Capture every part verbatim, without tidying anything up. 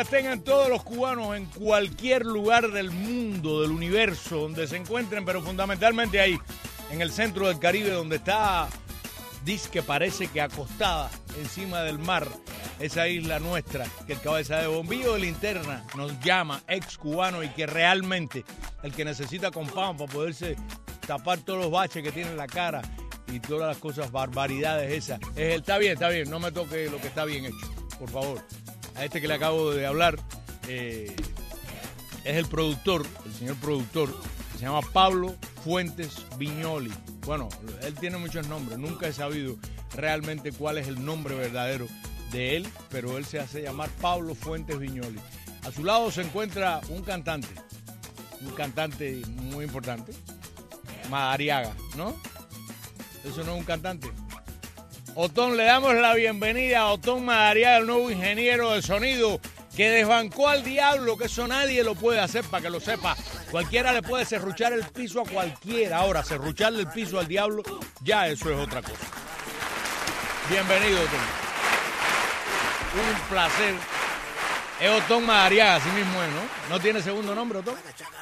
días tengan todos los cubanos en cualquier lugar del mundo, del universo, donde se encuentren, pero fundamentalmente ahí, en el centro del Caribe, donde está, dice que parece que acostada encima del mar, esa isla nuestra, que el cabeza de bombillo de linterna nos llama ex cubano y que realmente el que necesita compound para poderse tapar todos los baches que tiene en la cara y todas las cosas, barbaridades esas, es el, está bien, está bien, no me toque lo que está bien hecho, por favor. A este que le acabo de hablar eh, es el productor, el señor productor, se llama Pablo Fuentes Viñoli. Bueno, él tiene muchos nombres, nunca he sabido realmente cuál es el nombre verdadero de él, pero él se hace llamar Pablo Fuentes Viñoli. A su lado se encuentra un cantante, un cantante muy importante, Madariaga, ¿no? Eso no es un cantante. Otón, le damos la bienvenida a Otón Madariaga, el nuevo ingeniero de sonido que desbancó al diablo, que eso nadie lo puede hacer, para que lo sepa. Cualquiera le puede serruchar el piso a cualquiera. Ahora, serrucharle el piso al diablo, ya eso es otra cosa. Bienvenido, Otón. Un placer. Es Otón Madariaga, así mismo es, ¿no? ¿No tiene segundo nombre, Otón?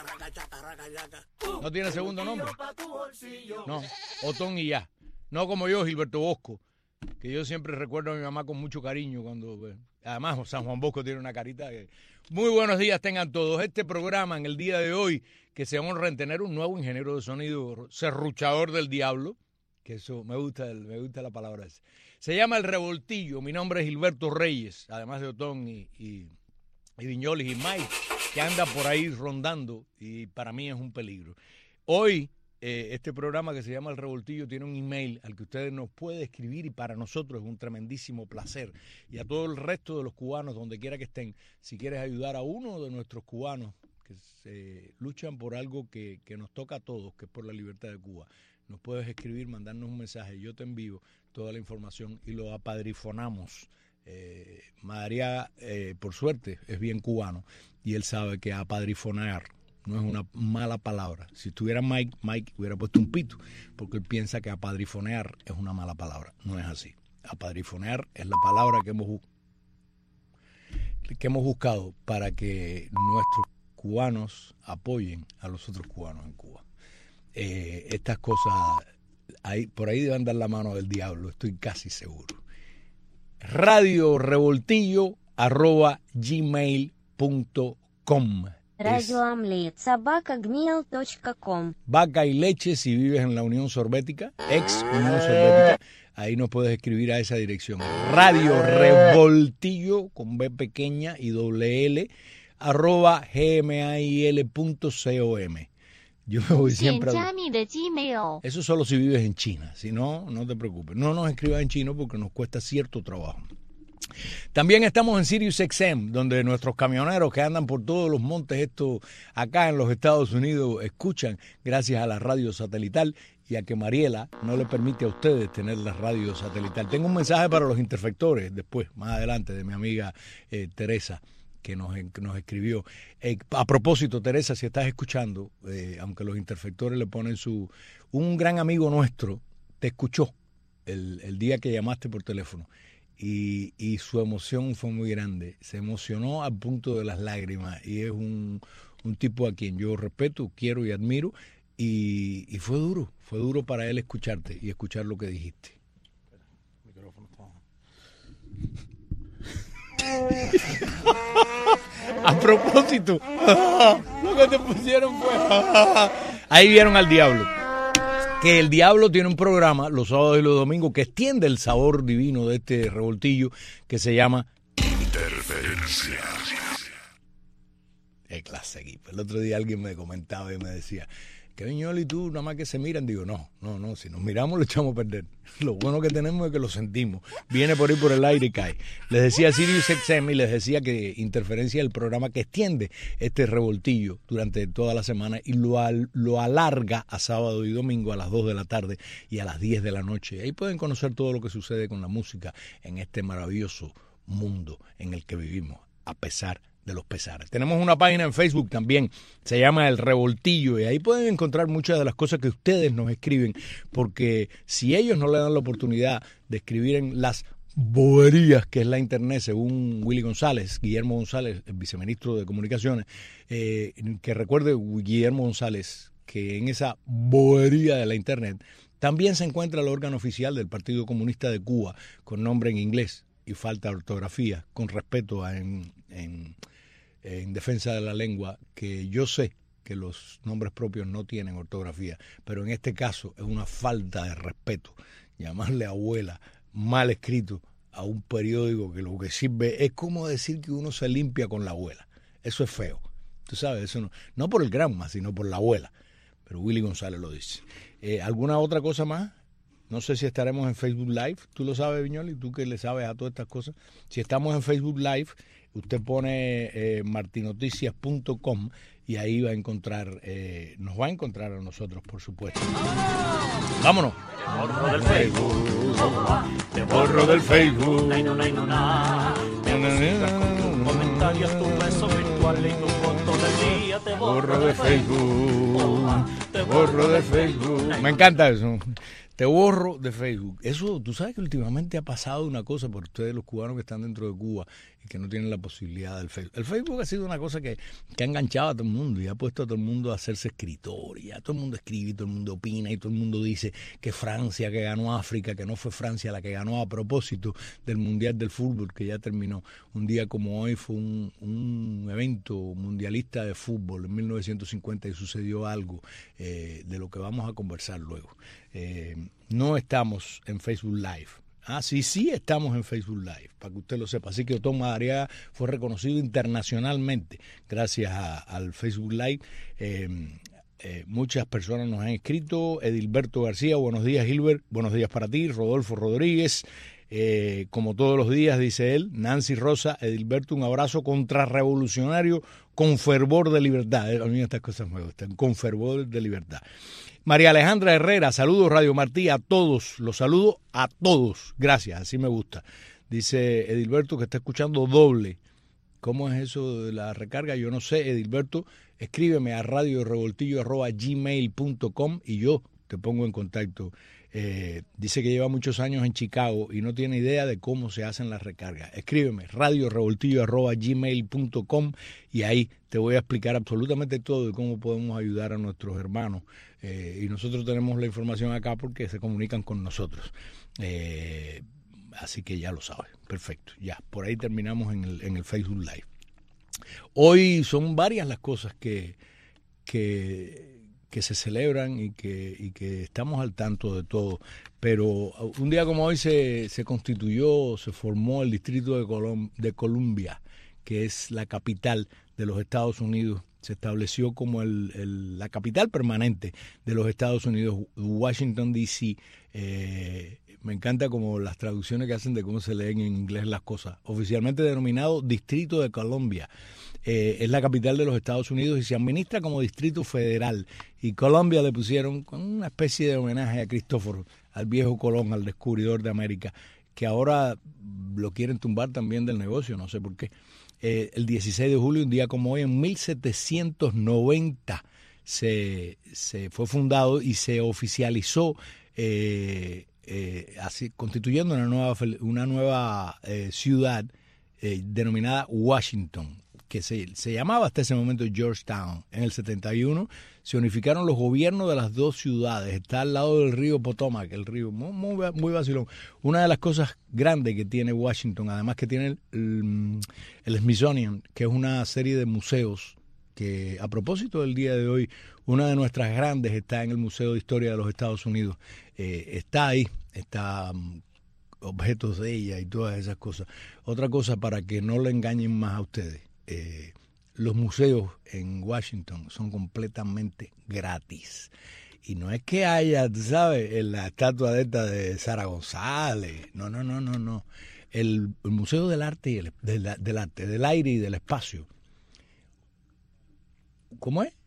¿No tiene segundo nombre? No, Otón y ya. No como yo, Gilberto Bosco, que yo siempre recuerdo a mi mamá con mucho cariño cuando... Bueno, además, San Juan Bosco tiene una carita que... Muy buenos días tengan todos. Este programa en el día de hoy, que se honra en tener un nuevo ingeniero de sonido, serruchador del diablo, que eso me gusta, me gusta la palabra esa. Se llama El Revoltillo. Mi nombre es Gilberto Reyes, además de Otón y, y, y Viñolis y Mike, que anda por ahí rondando y para mí es un peligro. Hoy... Eh, este programa que se llama El Revoltillo tiene un email al que ustedes nos pueden escribir y para nosotros es un tremendísimo placer. Y a todo el resto de los cubanos, donde quiera que estén, si quieres ayudar a uno de nuestros cubanos que se luchan por algo que, que nos toca a todos, que es por la libertad de Cuba, nos puedes escribir, mandarnos un mensaje, yo te envío toda la información y lo apadrifonamos. Eh, Madariaga, eh, por suerte, es bien cubano y él sabe que apadrifonar no es una mala palabra. Si estuviera Mike, Mike hubiera puesto un pito, porque él piensa que apadrifonear es una mala palabra. No es así. Apadrifonear es la palabra que hemos, que hemos buscado para que nuestros cubanos apoyen a los otros cubanos en Cuba. Eh, estas cosas, ahí, por ahí deben dar la mano del diablo, estoy casi seguro. Radio Revoltillo arroba gmail punto com. Radio Amlet, собака gmail punto com. Vaca y leche si vives en la Unión Soviética, ex Unión Soviética, ahí nos puedes escribir a esa dirección. Radio Revoltillo con B pequeña y doble L arroba gmail punto com. Yo me voy siempre a... Eso solo si vives en China, si no, no te preocupes. No nos escribas en chino porque nos cuesta cierto trabajo. También estamos en Sirius X M, donde nuestros camioneros que andan por todos los montes estos acá en los Estados Unidos escuchan gracias a la radio satelital y a que Mariela no le permite a ustedes tener la radio satelital. Tengo un mensaje para los interfectores después, más adelante, de mi amiga eh, Teresa, que nos, que nos escribió. Eh, a propósito, Teresa, si estás escuchando, eh, aunque los interfectores le ponen su... Un gran amigo nuestro te escuchó el, el día que llamaste por teléfono. Y, y su emoción fue muy grande, se emocionó al punto de las lágrimas y es un, un tipo a quien yo respeto, quiero y admiro y, y fue duro, fue duro para él escucharte y escuchar lo que dijiste. El micrófono está... A propósito, lo que te pusieron fue... Ahí vieron al diablo. Que el diablo tiene un programa los sábados y los domingos que extiende el sabor divino de este revoltillo que se llama Interferencia. Es clase equipo. El otro día alguien me comentaba y me decía, que Viñoli y tú nada más que se miran. Digo, no, no, no, si nos miramos lo echamos a perder. Lo bueno que tenemos es que lo sentimos. Viene por ahí por el aire y cae. Les decía Sirius X M y les decía que Interferencia es el programa que extiende este revoltillo durante toda la semana y lo, al, lo alarga a sábado y domingo a las dos de la tarde y a las diez de la noche. Ahí pueden conocer todo lo que sucede con la música en este maravilloso mundo en el que vivimos, a pesar de los pesares. Tenemos una página en Facebook también, se llama El Revoltillo, y ahí pueden encontrar muchas de las cosas que ustedes nos escriben, porque si ellos no le dan la oportunidad de escribir en las boberías que es la Internet, según Willy González, Guillermo González, el viceministro de Comunicaciones, eh, que recuerde Guillermo González que en esa bobería de la Internet también se encuentra el órgano oficial del Partido Comunista de Cuba, con nombre en inglés y falta de ortografía, con respeto a en, en, en defensa de la lengua, que yo sé que los nombres propios no tienen ortografía, pero en este caso es una falta de respeto llamarle abuela mal escrito a un periódico que lo que sirve es como decir que uno se limpia con la abuela. Eso es feo. Tú sabes, eso no, no por el Granma, sino por la abuela. Pero Willy González lo dice. Eh, ¿Alguna otra cosa más? No sé si estaremos en Facebook Live. ¿Tú lo sabes, Viñoli? ¿Tú que le sabes a todas estas cosas? Si estamos en Facebook Live, usted pone eh, martinoticias punto com y ahí va a encontrar, eh, nos va a encontrar a nosotros, por supuesto. ¡Vámonos! Te borro del Facebook. Te borro del Facebook. Nay, no, nay, no, na. Te buscas con tus comentarios, tus besos virtuales y tus fotos del día. Te borro de Facebook. Te borro de Facebook. Me encanta eso. Te borro de Facebook. Eso, tú sabes que últimamente ha pasado una cosa por ustedes, los cubanos que están dentro de Cuba y que no tienen la posibilidad del Facebook. El Facebook ha sido una cosa que, que ha enganchado a todo el mundo y ha puesto a todo el mundo a hacerse escritor. Y ya todo el mundo escribe, y todo el mundo opina y todo el mundo dice que Francia que ganó África, que no fue Francia la que ganó a propósito del Mundial del Fútbol que ya terminó. Un día como hoy fue un, un evento mundialista de fútbol en mil novecientos cincuenta y sucedió algo eh, de lo que vamos a conversar luego. Eh, no estamos en Facebook Live. Ah, sí, sí estamos en Facebook Live, para que usted lo sepa. Así que Otón Madariaga fue reconocido internacionalmente gracias a, al Facebook Live. Eh, eh, muchas personas nos han escrito. Edilberto García, buenos días, Gilbert. Buenos días para ti. Rodolfo Rodríguez, eh, como todos los días, dice él. Nancy Rosa, Edilberto, un abrazo contrarrevolucionario con fervor de libertad. A mí estas cosas me gustan, con fervor de libertad. María Alejandra Herrera, saludos Radio Martí a todos, los saludo a todos, gracias, así me gusta. Dice Edilberto que está escuchando doble. ¿Cómo es eso de la recarga? Yo no sé, Edilberto, escríbeme a radio revoltillo arroba gmail punto com y yo te pongo en contacto. Eh, dice que lleva muchos años en Chicago y no tiene idea de cómo se hacen las recargas. Escríbeme radio revoltillo arroba gmail punto com y ahí te voy a explicar absolutamente todo de cómo podemos ayudar a nuestros hermanos. Eh, y nosotros tenemos la información acá porque se comunican con nosotros. Eh, así que ya lo sabes. Perfecto. Ya, por ahí terminamos en el, en el Facebook Live. Hoy son varias las cosas que... que que se celebran y que, y que estamos al tanto de todo. Pero un día como hoy se, se constituyó, se formó el Distrito de, Colom- de Columbia, que es la capital de los Estados Unidos. Se estableció como el, el, la capital permanente de los Estados Unidos, Washington, D C. Eh, me encanta como las traducciones que hacen de cómo se leen en inglés las cosas. Oficialmente denominado Distrito de Columbia. Eh, es la capital de los Estados Unidos y se administra como Distrito Federal. Y Colombia le pusieron con una especie de homenaje a Cristóforo, al viejo Colón, al descubridor de América, que ahora lo quieren tumbar también del negocio, no sé por qué. Eh, el dieciséis de julio, un día como hoy, en mil setecientos noventa, se, se fue fundado y se oficializó eh, eh, así, constituyendo una nueva, una nueva eh, ciudad eh, denominada Washington, que se, se llamaba hasta ese momento Georgetown. En el setenta y uno se unificaron los gobiernos de las dos ciudades. Está al lado del río Potomac, el río muy, muy, muy vacilón. Una de las cosas grandes que tiene Washington, además que tiene el, el, el Smithsonian, que es una serie de museos que, a propósito del día de hoy, una de nuestras grandes está en el Museo de Historia de los Estados Unidos. Eh, está ahí, está... Um, objetos de ella y todas esas cosas. Otra cosa para que no le engañen más a ustedes. Eh, los museos en Washington son completamente gratis. Y no es que haya, tú sabes, en la estatua de esta de Sara González. No, no, no, no, no. El, el Museo del Arte y el, del, del Arte, del Aire y del Espacio. ¿Cómo es?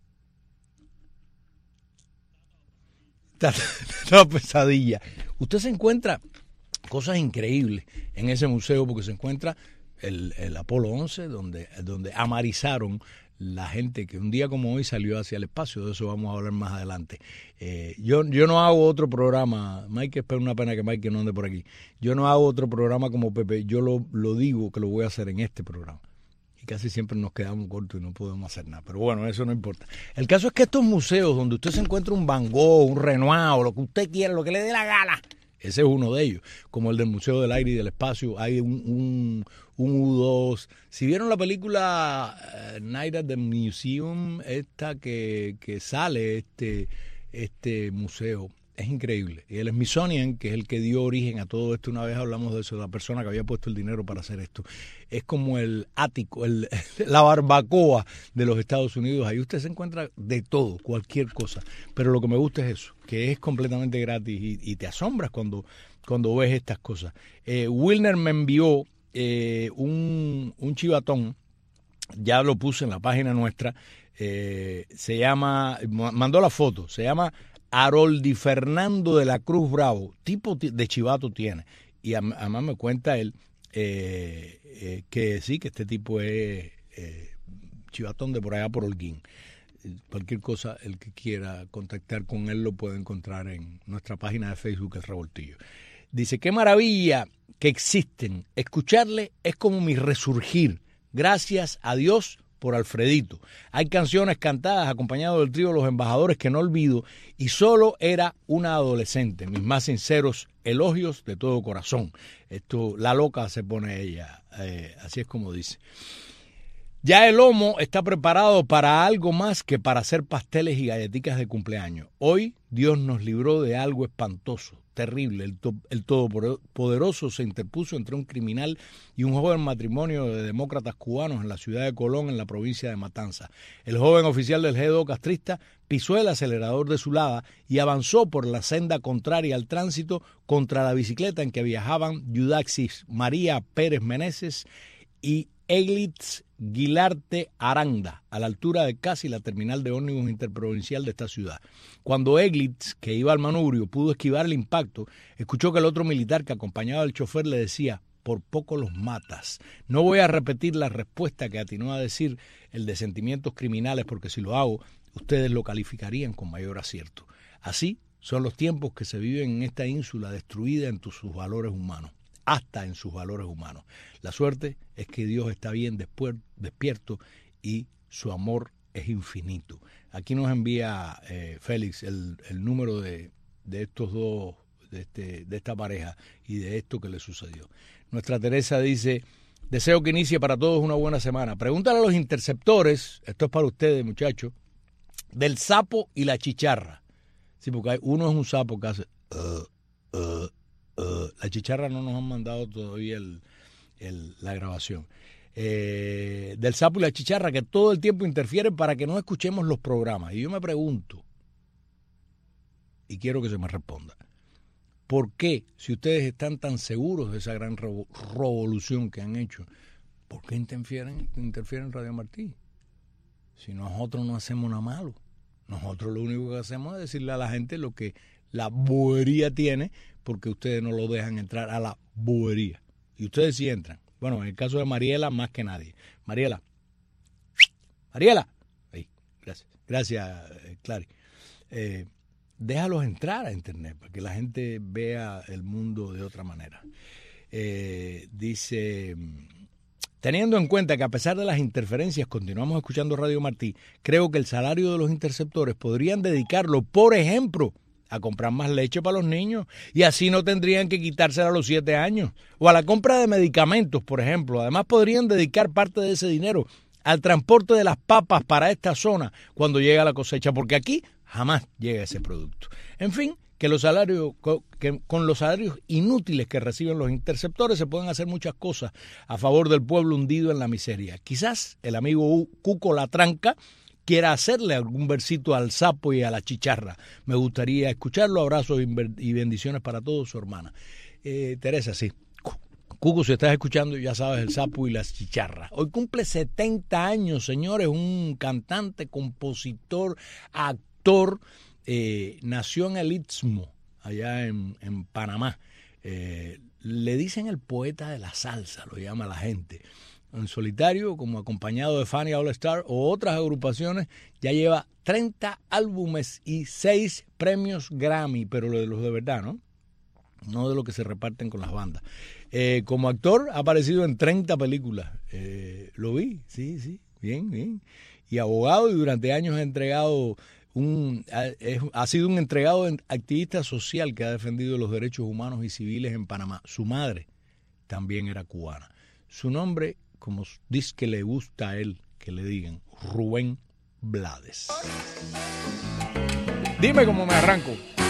Una pesadilla. Usted se encuentra cosas increíbles en ese museo porque se encuentra el, el Apolo once, donde, donde amarizaron la gente que un día como hoy salió hacia el espacio. De eso vamos a hablar más adelante. Eh, yo, yo no hago otro programa, Mike, espera una pena que Mike no ande por aquí. Yo no hago otro programa como Pepe, yo lo, lo digo que lo voy a hacer en este programa. Y casi siempre nos quedamos cortos y no podemos hacer nada. Pero bueno, eso no importa. El caso es que estos museos donde usted se encuentra un Van Gogh, un Renoir, o lo que usted quiera, lo que le dé la gana, ese es uno de ellos. Como el del Museo del Aire y del Espacio, hay un, un, un U dos. Si vieron la película uh, Night at the Museum, esta que, que sale este, este museo, es increíble. Y el Smithsonian, que es el que dio origen a todo esto, una vez hablamos de eso, de la persona que había puesto el dinero para hacer esto, es como el ático, el, la barbacoa de los Estados Unidos. Ahí usted se encuentra de todo, cualquier cosa. Pero lo que me gusta es eso, que es completamente gratis y, y te asombras cuando, cuando ves estas cosas. Eh, Wilner me envió eh, un, un chivatón, ya lo puse en la página nuestra, eh, se llama, mandó la foto, se llama Haroldi Fernando de la Cruz Bravo, tipo de chivato tiene. Y además me cuenta él eh, eh, que sí, que este tipo es eh, chivatón de por allá por Holguín. Cualquier cosa, el que quiera contactar con él lo puede encontrar en nuestra página de Facebook, El Revoltillo. Dice, qué maravilla que existen. Escucharle es como mi resurgir. Gracias a Dios por Alfredito. Hay canciones cantadas acompañadas del trío Los Embajadores que no olvido y solo era una adolescente. Mis más sinceros elogios de todo corazón. Esto, la loca se pone ella, eh, así es como dice. Ya el lomo está preparado para algo más que para hacer pasteles y galletitas de cumpleaños. Hoy Dios nos libró de algo espantoso, terrible. El, to- el Todopoderoso se interpuso entre un criminal y un joven matrimonio de demócratas cubanos en la ciudad de Colón, en la provincia de Matanzas. El joven oficial del G dos castrista pisó el acelerador de su lada y avanzó por la senda contraria al tránsito contra la bicicleta en que viajaban Yudaxis María Pérez Meneses y Eglitz Guilarte Aranda, a la altura de casi la terminal de ómnibus interprovincial de esta ciudad. Cuando Eglitz, que iba al manubrio, pudo esquivar el impacto, escuchó que el otro militar que acompañaba al chofer le decía, por poco los matas. No voy a repetir la respuesta que atinó a decir el de sentimientos criminales, porque si lo hago, ustedes lo calificarían con mayor acierto. Así son los tiempos que se viven en esta ínsula destruida en sus valores humanos. Hasta en sus valores humanos. La suerte es que Dios está bien después, despierto y su amor es infinito. Aquí nos envía eh, Félix el, el número de, de estos dos, de, este, de esta pareja y de esto que le sucedió. Nuestra Teresa dice, deseo que inicie para todos una buena semana. Pregúntale a los interceptores, esto es para ustedes muchachos, del sapo y la chicharra. Sí, porque hay, uno es un sapo que hace... Uh, uh, Uh, la chicharra no nos han mandado todavía el, el, la grabación eh, del sapo y la chicharra, que todo el tiempo interfieren para que no escuchemos los programas. Y yo me pregunto, y quiero que se me responda, ¿por qué, si ustedes están tan seguros de esa gran revo- revolución que han hecho, por qué interfieren, interfieren en Radio Martí? Si nosotros no hacemos nada malo, nosotros lo único que hacemos es decirle a la gente lo que la bobería tiene, porque ustedes no lo dejan entrar a la bobería. Y ustedes sí entran. Bueno, en el caso de Mariela, más que nadie. Mariela. Mariela. Ahí, gracias. Gracias, eh, Clary. Eh, déjalos entrar a Internet para que la gente vea el mundo de otra manera. Eh, dice... Teniendo en cuenta que a pesar de las interferencias continuamos escuchando Radio Martí, creo que el salario de los interceptores podrían dedicarlo, por ejemplo, a comprar más leche para los niños y así no tendrían que quitársela a los siete años. O a la compra de medicamentos, por ejemplo. Además podrían dedicar parte de ese dinero al transporte de las papas para esta zona cuando llega la cosecha, porque aquí jamás llega ese producto. En fin, que los salarios, que con los salarios inútiles que reciben los interceptores se pueden hacer muchas cosas a favor del pueblo hundido en la miseria. Quizás el amigo Cuco La Tranca quiera hacerle algún versito al sapo y a la chicharra. Me gustaría escucharlo. Abrazos y bendiciones para todos, su hermana. Eh, Teresa, sí. Cuco, si estás escuchando, ya sabes, el sapo y las chicharras. Hoy cumple setenta años, señores, un cantante, compositor, actor. Eh, nació en el Istmo, allá en, en Panamá. Eh, le dicen el poeta de la salsa, lo llama la gente. en solitario, como acompañado de Fania All Star o otras agrupaciones, ya lleva treinta álbumes y seis premios Grammy, pero lo de los de verdad, ¿no? No de lo que se reparten con las bandas. Eh, como actor ha aparecido en treinta películas. Eh, lo vi, sí, sí, bien, bien. Y abogado, y durante años ha entregado un, ha, es, ha sido un entregado activista social que ha defendido los derechos humanos y civiles en Panamá. Su madre también era cubana. Su nombre, como dice que le gusta a él que le digan, Rubén Blades. Dime cómo me arranco.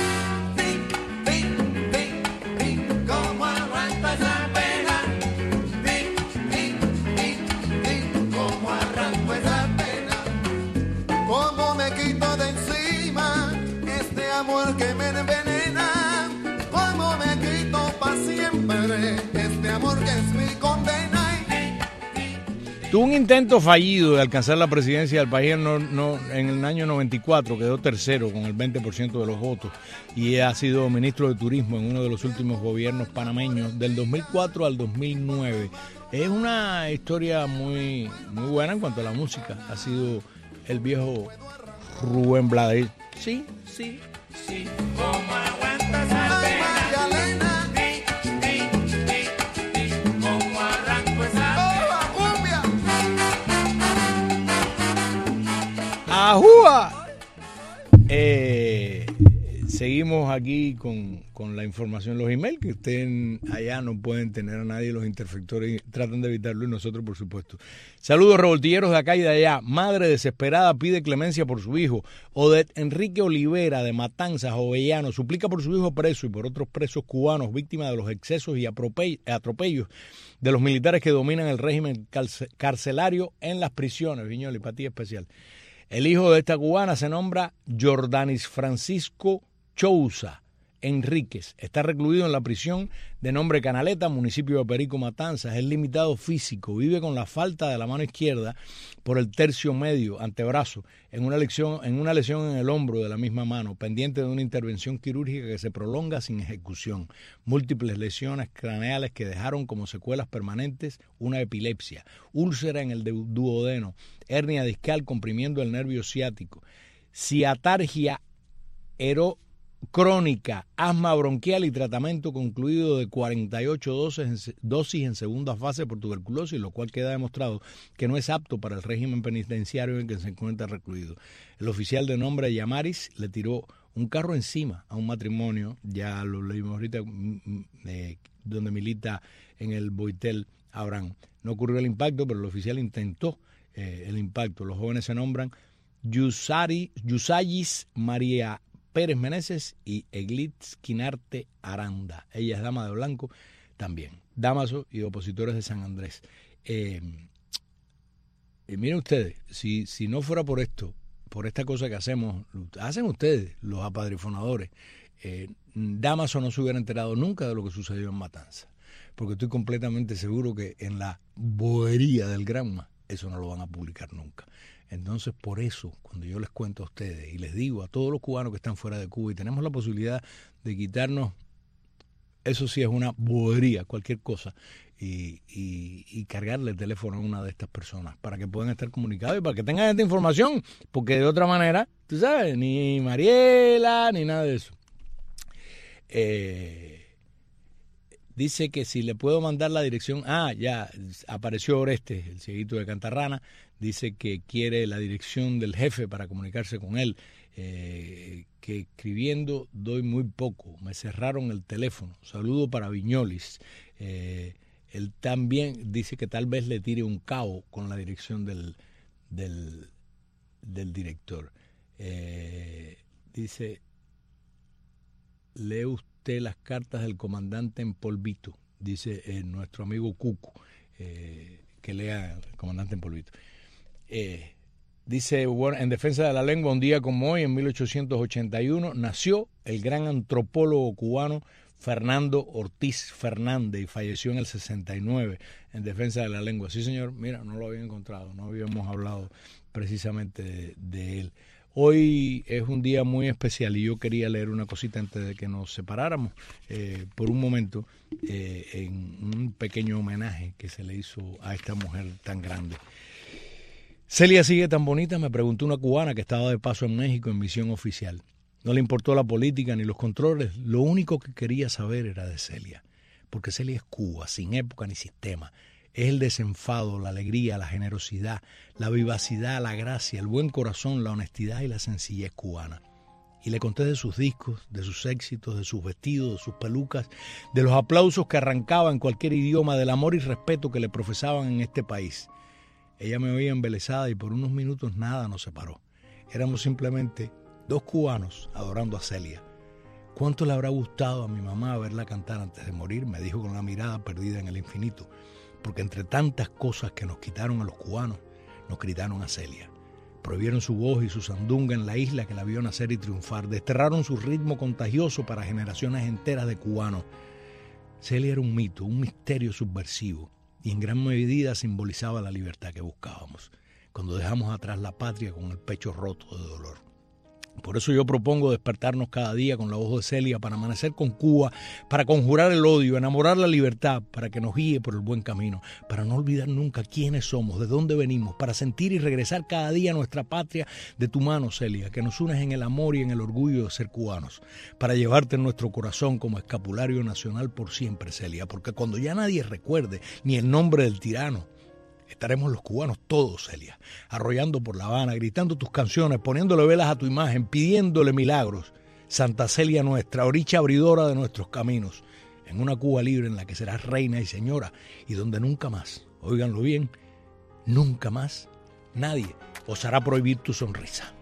Que me envenena, como me quito pa' siempre este amor que es mi condena. Tuvo un intento fallido de alcanzar la presidencia del país no, no, en el año noventa y cuatro, quedó tercero con el veinte por ciento de los votos y ha sido ministro de Turismo en uno de los últimos gobiernos panameños del dos mil cuatro al dos mil nueve. Es una historia muy, muy buena en cuanto a la música. Ha sido el viejo Rubén Blades. Sí, sí. Sí, como aguantas esa pena, como arranco esa cumbia. ¡Ajúa! Eh, seguimos aquí con, con la información, los emails, que ustedes allá no pueden tener a nadie, los interfectores tratan de evitarlo y nosotros por supuesto. Saludos revoltilleros de acá y de allá. Madre desesperada pide clemencia por su hijo. Odette Enrique Olivera de Matanzas, Jovellanos, suplica por su hijo preso y por otros presos cubanos víctimas de los excesos y atropellos de los militares que dominan el régimen carcelario en las prisiones. Viñola, empatía especial. El hijo de esta cubana se nombra Jordanis Francisco Chouza Enríquez. Está recluido en la prisión de nombre Canaleta, municipio de Perico, Matanzas. Es limitado físico, vive con la falta de la mano izquierda por el tercio medio, antebrazo, en una lesión, en una lesión en el hombro de la misma mano, pendiente de una intervención quirúrgica que se prolonga sin ejecución. Múltiples lesiones craneales que dejaron como secuelas permanentes una epilepsia, úlcera en el duodeno, hernia discal comprimiendo el nervio ciático, ciatargia ero crónica, asma bronquial y tratamiento concluido de cuarenta y ocho dosis, dosis en segunda fase por tuberculosis, lo cual queda demostrado que no es apto para el régimen penitenciario en que se encuentra recluido. El oficial de nombre Yamaris le tiró un carro encima a un matrimonio, ya lo leímos ahorita, eh, donde milita en el Boitel Abraham. No ocurrió el impacto, pero el oficial intentó eh, el impacto. Los jóvenes se nombran Yusari, Yusayis María Pérez Meneses y Eglitz Quinarte Aranda. Ella es dama de blanco también. Damaso y opositores de San Andrés. Eh, eh, miren ustedes, si, si no fuera por esto, por esta cosa que hacemos, hacen ustedes, los apadrifonadores, eh, Damaso no se hubiera enterado nunca de lo que sucedió en Matanzas. Porque estoy completamente seguro que en la bobería del Granma eso no lo van a publicar nunca. Entonces, por eso, cuando yo les cuento a ustedes y les digo a todos los cubanos que están fuera de Cuba y tenemos la posibilidad de quitarnos, eso sí es una bobería, cualquier cosa, y, y, y cargarle el teléfono a una de estas personas para que puedan estar comunicados y para que tengan esta información, porque de otra manera, tú sabes, ni Mariela, ni nada de eso. Eh... Dice que si le puedo mandar la dirección, ah, ya apareció Oreste, el cieguito de Cantarrana, dice que quiere la dirección del jefe para comunicarse con él, eh, que escribiendo doy muy poco, me cerraron el teléfono, saludo para Viñolis, eh, él también dice que tal vez le tire un cabo con la dirección del, del, del director. Eh, dice, lee usted las cartas del comandante en polvito, dice eh, nuestro amigo Cuco, eh, que lea el comandante en polvito. Eh, dice, bueno, en defensa de la lengua, un día como hoy, en mil ochocientos ochenta y uno, nació el gran antropólogo cubano Fernando Ortiz Fernández y falleció en el sesenta y nueve en defensa de la lengua. Sí, señor, mira, no lo había encontrado, no habíamos hablado precisamente de, de él. Hoy es un día muy especial y yo quería leer una cosita antes de que nos separáramos eh, por un momento eh, en un pequeño homenaje que se le hizo a esta mujer tan grande. Celia sigue tan bonita, me preguntó una cubana que estaba de paso en México en misión oficial. No le importó la política ni los controles, lo único que quería saber era de Celia, porque Celia es Cuba, sin época ni sistema. Es el desenfado, la alegría, la generosidad, la vivacidad, la gracia, el buen corazón, la honestidad y la sencillez cubana. Y le conté de sus discos, de sus éxitos, de sus vestidos, de sus pelucas, de los aplausos que arrancaba en cualquier idioma, del amor y respeto que le profesaban en este país. Ella me oía embelesada y por unos minutos nada nos separó. Éramos simplemente dos cubanos adorando a Celia. ¿Cuánto le habrá gustado a mi mamá verla cantar antes de morir?, me dijo con la mirada perdida en el infinito. Porque entre tantas cosas que nos quitaron a los cubanos, nos gritaron a Celia. Prohibieron su voz y su sandunga en la isla que la vio nacer y triunfar. Desterraron su ritmo contagioso para generaciones enteras de cubanos. Celia era un mito, un misterio subversivo, y en gran medida simbolizaba la libertad que buscábamos, cuando dejamos atrás la patria con el pecho roto de dolor. Por eso yo propongo despertarnos cada día con la voz de Celia para amanecer con Cuba, para conjurar el odio, enamorar la libertad, para que nos guíe por el buen camino, para no olvidar nunca quiénes somos, de dónde venimos, para sentir y regresar cada día a nuestra patria de tu mano, Celia, que nos unes en el amor y en el orgullo de ser cubanos, para llevarte en nuestro corazón como escapulario nacional por siempre, Celia, porque cuando ya nadie recuerde ni el nombre del tirano, estaremos los cubanos todos, Celia, arrollando por La Habana, gritando tus canciones, poniéndole velas a tu imagen, pidiéndole milagros. Santa Celia nuestra, oricha abridora de nuestros caminos, en una Cuba libre en la que serás reina y señora y donde nunca más, óiganlo bien, nunca más nadie osará prohibir tu sonrisa.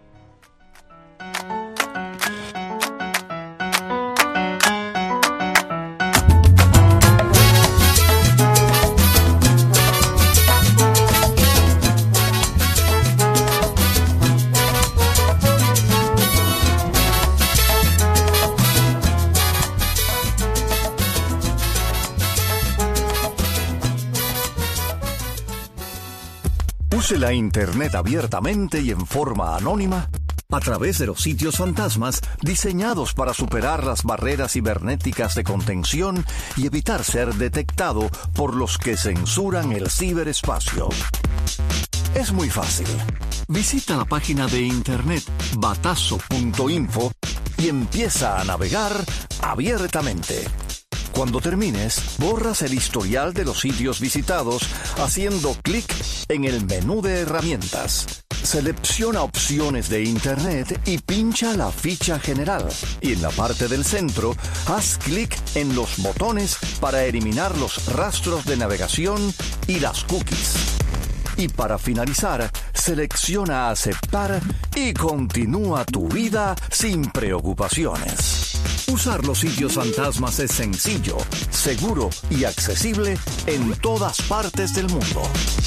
Use la Internet abiertamente y en forma anónima a través de los sitios fantasmas diseñados para superar las barreras cibernéticas de contención y evitar ser detectado por los que censuran el ciberespacio. Es muy fácil. Visita la página de internet batazo punto info y empieza a navegar abiertamente. Cuando termines, borras el historial de los sitios visitados haciendo clic en el menú de herramientas. Selecciona opciones de Internet y pincha la ficha general. Y en la parte del centro, haz clic en los botones para eliminar los rastros de navegación y las cookies. Y para finalizar, selecciona aceptar y continúa tu vida sin preocupaciones. Usar los sitios fantasmas es sencillo, seguro y accesible en todas partes del mundo.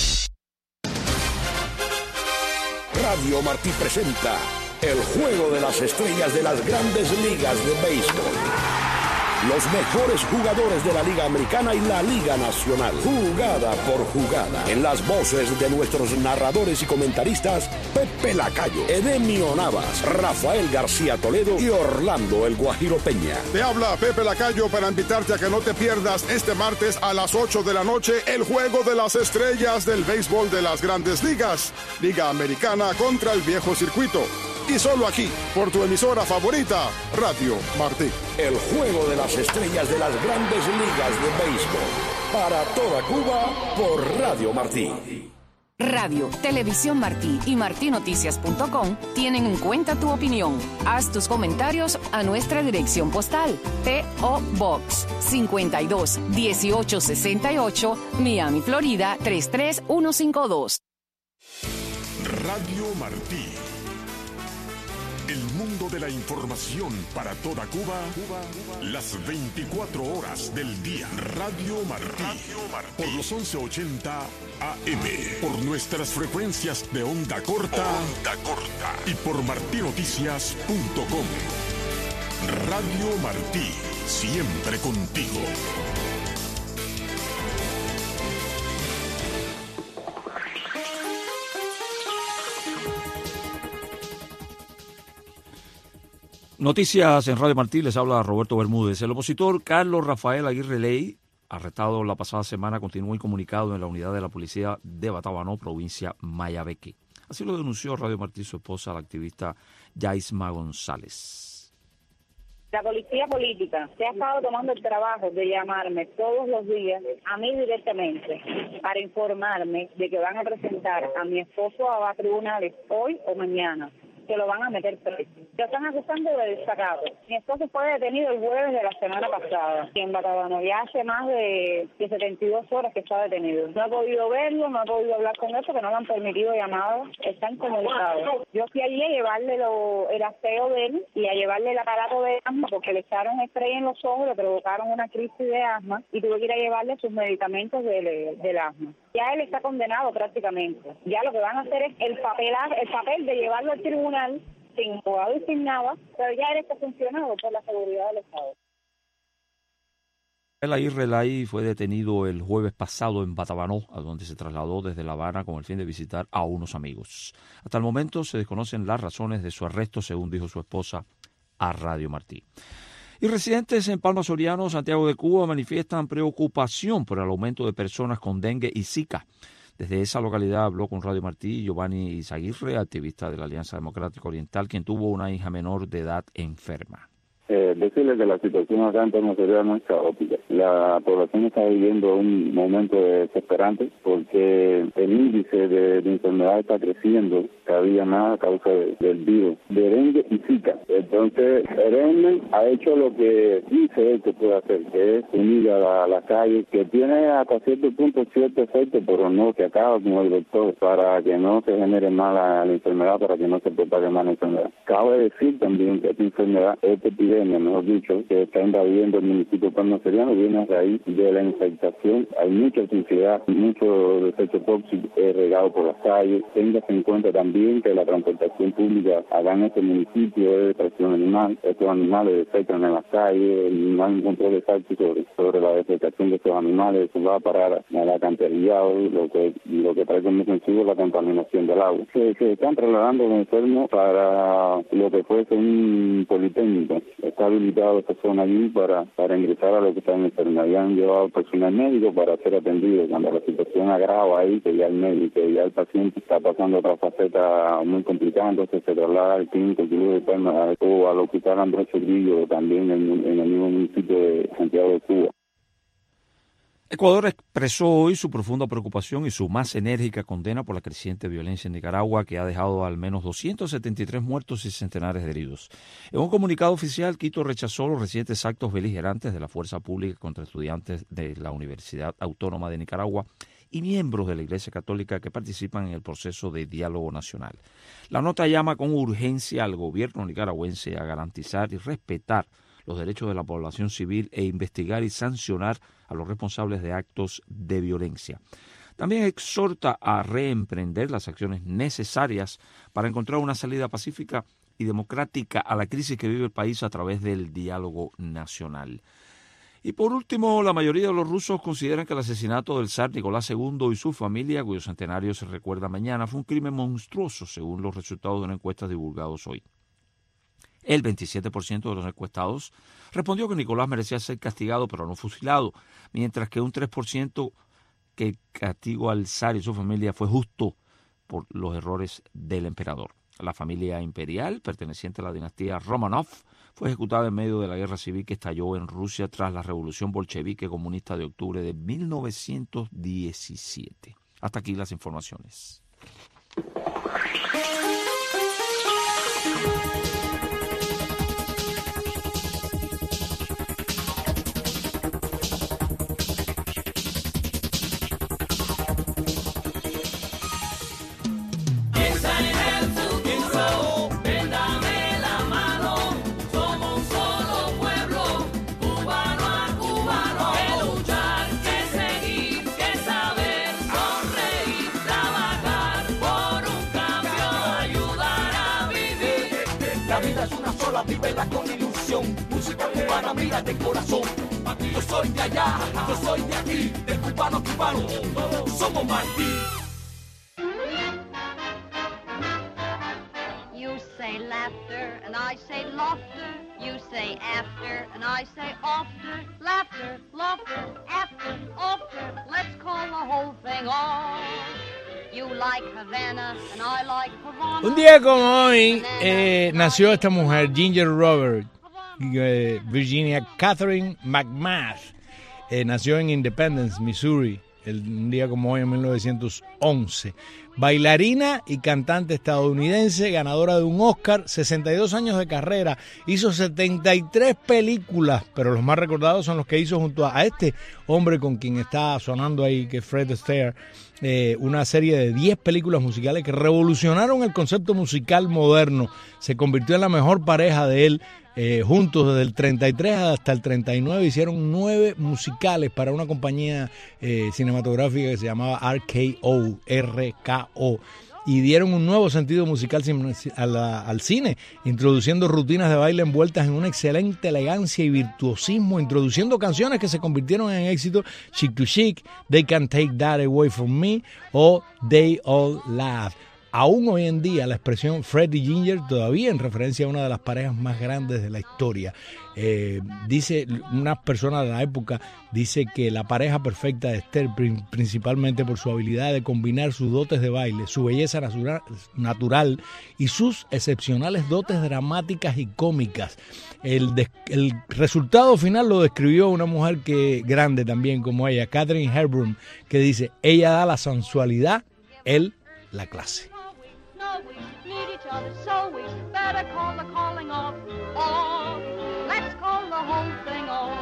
Radio Martí presenta el Juego de las Estrellas de las Grandes Ligas de Béisbol. Los mejores jugadores de la Liga Americana y la Liga Nacional, jugada por jugada, en las voces de nuestros narradores y comentaristas Pepe Lacayo, Edemio Navas, Rafael García Toledo y Orlando El Guajiro Peña. Te habla Pepe Lacayo para invitarte a que no te pierdas este martes a las ocho de la noche el Juego de las Estrellas del Béisbol de las Grandes Ligas, Liga Americana contra el Viejo Circuito. Y solo aquí, por tu emisora favorita, Radio Martí. El Juego de las Estrellas de las Grandes Ligas de Béisbol. Para toda Cuba, por Radio Martí. Radio, Televisión Martí y martí noticias punto com tienen en cuenta tu opinión. Haz tus comentarios a nuestra dirección postal. P O Box cincuenta y dos dieciocho sesenta y ocho, Miami, Florida tres tres uno cinco dos. Radio Martí. El mundo de la información para toda Cuba, Cuba, las veinticuatro horas del día. Radio Martí, Radio Martí. Por los once ochenta A M, por nuestras frecuencias de onda corta, onda corta y por martí noticias punto com. Radio Martí, siempre contigo. Noticias en Radio Martí, les habla Roberto Bermúdez. El opositor Carlos Rafael Aguirre Ley, arrestado la pasada semana, continuó incomunicado en la unidad de la policía de Batabanó, provincia Mayabeque. Así lo denunció Radio Martí su esposa, la activista Yaisma González. La policía política se ha estado tomando el trabajo de llamarme todos los días, a mí directamente, para informarme de que van a presentar a mi esposo a tribunales hoy o mañana, que lo van a meter preso. Lo están acusando de desacato. Mi esposo fue detenido el jueves de la semana pasada en Batabanó. Ya hace más de, de setenta y dos horas que está detenido. No he podido verlo, no he podido hablar con él porque no le han permitido llamadas. Está incomunicado. Yo fui allí a llevarle lo, el aseo de él y a llevarle el aparato de asma porque le echaron spray en los ojos, le provocaron una crisis de asma y tuve que ir a llevarle sus medicamentos del, del asma. Ya él está condenado prácticamente. Ya lo que van a hacer es el papel, el papel de llevarlo al tribunal sin abogado y sin nada, pero ya él está funcionado por la seguridad del Estado. El Aguirre Ley fue detenido el jueves pasado en Batabanó, a donde se trasladó desde La Habana con el fin de visitar a unos amigos. Hasta el momento se desconocen las razones de su arresto, según dijo su esposa a Radio Martí. Y residentes en Palma Soriano, Santiago de Cuba, manifiestan preocupación por el aumento de personas con dengue y zika. Desde esa localidad habló con Radio Martí Giovanni Izaguirre, activista de la Alianza Democrática Oriental, quien tuvo una hija menor de edad enferma. Eh, decirles que la situación acá en Palma Soriano es caótica. La población está viviendo un momento desesperante porque el índice de, de enfermedad está creciendo cada día más a causa de, del virus de dengue y zika. Entonces, el E M E ha hecho lo que dice él que puede hacer, que es unir a la, a la calle, que tiene hasta cierto punto cierto efecto, pero no que acaba con el doctor para que no se genere más la, la enfermedad, para que no se propague más la enfermedad. Cabe decir también que esta enfermedad, este epidemia, mejor dicho, que está invadiendo el municipio de Palma Soriano, viene a raíz de la infectación. Hay mucha suciedad, mucho desecho tóxico regado por las calles. Téngase en cuenta también que la transportación pública acá en este municipio es de tracción animal. Estos animales defecan en las calles, no hay un control exacto sobre, sobre la defecación de estos animales. Eso va a parar al alcantarillado, lo que lo que trae como sencillo es la contaminación del agua. Se, se están trasladando los enfermos para lo que fuese un politécnico. Está habilitado esta zona allí para, para ingresar a los que están enfermos. Ya han llevado personal médico para ser atendido. Cuando la situación agrava ahí, que ya el médico, que ya el paciente está pasando otra faceta muy complicada, entonces se traslada al clínico de Palma o al hospital Andrés Chorrillo, también en, en el mismo municipio de Santiago de Cuba. Ecuador expresó hoy su profunda preocupación y su más enérgica condena por la creciente violencia en Nicaragua, que ha dejado al menos doscientos setenta y tres muertos y centenares de heridos. En un comunicado oficial, Quito rechazó los recientes actos beligerantes de la fuerza pública contra estudiantes de la Universidad Autónoma de Nicaragua y miembros de la Iglesia Católica que participan en el proceso de diálogo nacional. La nota llama con urgencia al gobierno nicaragüense a garantizar y respetar los derechos de la población civil e investigar y sancionar a los responsables de actos de violencia. También exhorta a reemprender las acciones necesarias para encontrar una salida pacífica y democrática a la crisis que vive el país a través del diálogo nacional. Y por último, la mayoría de los rusos consideran que el asesinato del zar Nicolás segundo y su familia, cuyo centenario se recuerda mañana, fue un crimen monstruoso según los resultados de una encuesta divulgados hoy. El veintisiete por ciento de los encuestados respondió que Nicolás merecía ser castigado pero no fusilado, mientras que un tres por ciento que el castigo al zar y su familia fue justo por los errores del emperador. La familia imperial, perteneciente a la dinastía Romanov, fue ejecutada en medio de la guerra civil que estalló en Rusia tras la revolución bolchevique comunista de octubre de mil novecientos diecisiete. Hasta aquí las informaciones. Vívela con ilusión, música cubana, mira de corazón. Yo soy de allá, yo soy de aquí, de cubano a cubano, somos Martí. You say laughter and I say laughter, you say after, and I say after, laughter, laughter, after, after. Let's call the whole thing off. You like Havana, and I like Havana. Un día como hoy eh, nació esta mujer, Ginger Robert, eh, Virginia Catherine McMath. Eh, nació en Independence, Missouri, el, un día como hoy en mil novecientos once. Bailarina y cantante estadounidense, ganadora de un Oscar, sesenta y dos años de carrera, hizo setenta y tres películas, pero los más recordados son los que hizo junto a este hombre con quien está sonando ahí, que es Fred Astaire, eh, una serie de diez películas musicales que revolucionaron el concepto musical moderno. Se convirtió en la mejor pareja de él. Eh, juntos desde el treinta y tres hasta el treinta y nueve hicieron nueve musicales para una compañía eh, cinematográfica que se llamaba R K O, R K O, y dieron un nuevo sentido musical a la, al cine, introduciendo rutinas de baile envueltas en una excelente elegancia y virtuosismo, introduciendo canciones que se convirtieron en éxito: Chic to Chic, They Can't Take That Away From Me o They All Laugh. Aún hoy en día la expresión Fred y Ginger todavía en referencia a una de las parejas más grandes de la historia. Eh, dice, una persona de la época dice que la pareja perfecta de Esther, principalmente por su habilidad de combinar sus dotes de baile, su belleza natural, natural y sus excepcionales dotes dramáticas y cómicas. El, de, el resultado final lo describió una mujer que grande también como ella, Katharine Hepburn, que dice: ella da la sensualidad, él la clase. So we better call the calling off. Off. Let's call the whole thing off.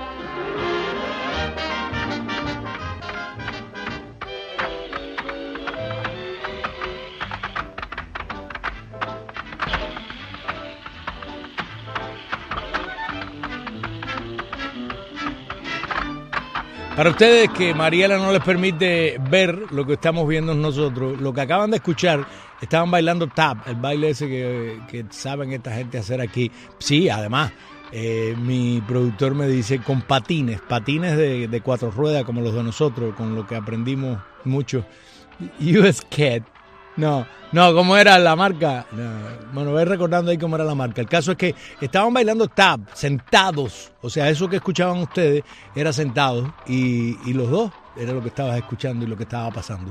Para ustedes que Mariela no les permite ver lo que estamos viendo nosotros, lo que acaban de escuchar, estaban bailando tap, el baile ese que, que saben esta gente hacer aquí. Sí, además, eh, mi productor me dice con patines, patines de, de cuatro ruedas como los de nosotros, con lo que aprendimos mucho. U S Cat. No, no, ¿cómo era la marca? No, bueno, voy recordando ahí cómo era la marca. El caso es que estaban bailando tap, sentados. O sea, eso que escuchaban ustedes era sentados. Y, y los dos era lo que estabas escuchando y lo que estaba pasando.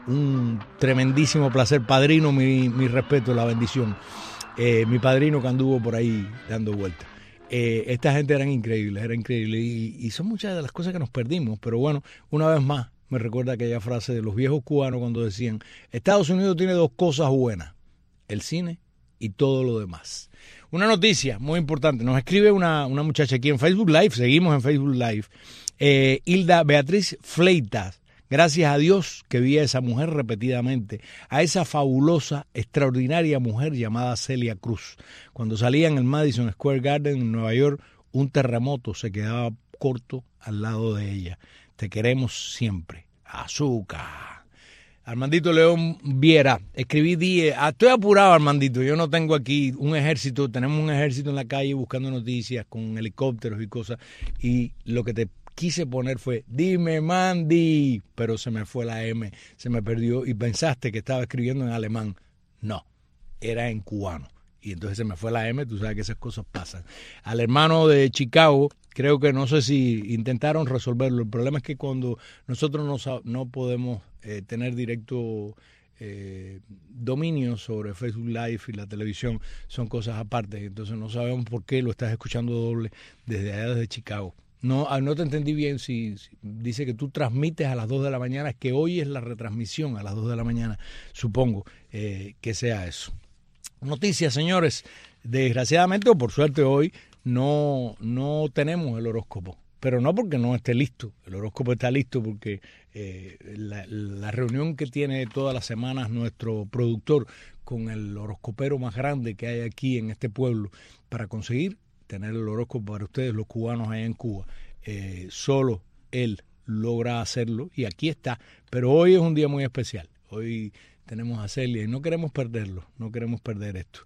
Un tremendísimo placer. Padrino, mi, mi respeto, la bendición. Eh, mi padrino que anduvo por ahí dando vueltas. Eh, esta gente eran increíbles, era increíble. Y, y son muchas de las cosas que nos perdimos. Pero bueno, una vez más, me recuerda aquella frase de los viejos cubanos cuando decían: Estados Unidos tiene dos cosas buenas, el cine y todo lo demás. Una noticia muy importante, nos escribe una, una muchacha aquí en Facebook Live, seguimos en Facebook Live, eh, Hilda Beatriz Fleitas. Gracias a Dios que vi a esa mujer repetidamente, a esa fabulosa, extraordinaria mujer llamada Celia Cruz. Cuando salía en el Madison Square Garden en Nueva York, un terremoto se quedaba corto al lado de ella. Te queremos siempre. Azúcar. Armandito León Viera. Escribí diez. Ah, estoy apurado, Armandito. Yo no tengo aquí un ejército. Tenemos un ejército en la calle buscando noticias con helicópteros y cosas. Y lo que te quise poner fue: dime, Mandy. Pero se me fue la M. Se me perdió. Y pensaste que estaba escribiendo en alemán. No. Era en cubano. Y entonces se me fue la M, tú sabes que esas cosas pasan. Al hermano de Chicago, creo que no sé si intentaron resolverlo. El problema es que cuando nosotros no, no podemos eh, tener directo eh, dominio sobre Facebook Live y la televisión, son cosas aparte. Entonces no sabemos por qué lo estás escuchando doble desde allá, desde Chicago. No, no te entendí bien si, si dice que tú transmites a las dos de la mañana, es que hoy es la retransmisión a las dos de la mañana, supongo eh, que sea eso. Noticias, señores. Desgraciadamente o por suerte hoy no, no tenemos el horóscopo, pero no porque no esté listo. El horóscopo está listo porque eh, la, la reunión que tiene todas las semanas nuestro productor con el horoscopero más grande que hay aquí en este pueblo para conseguir tener el horóscopo para ustedes, los cubanos allá en Cuba. Eh, solo él logra hacerlo y aquí está. Pero hoy es un día muy especial. Hoy tenemos a Celia y no queremos perderlo, no queremos perder esto.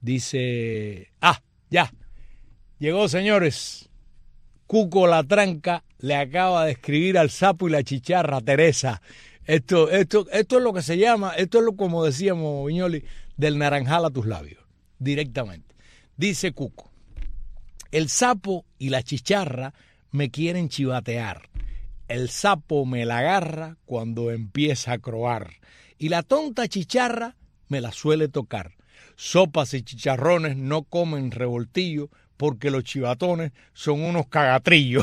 Dice, ah, ya, llegó, señores. Cuco la Tranca le acaba de escribir al sapo y la chicharra Teresa. Esto, esto, esto es lo que se llama, esto es lo como decíamos, Viñoli, del naranjal a tus labios, directamente. Dice Cuco, el sapo y la chicharra me quieren chivatear. El sapo me la agarra cuando empieza a croar. Y la tonta chicharra me la suele tocar. Sopas y chicharrones no comen revoltillo porque los chivatones son unos cagatrillos.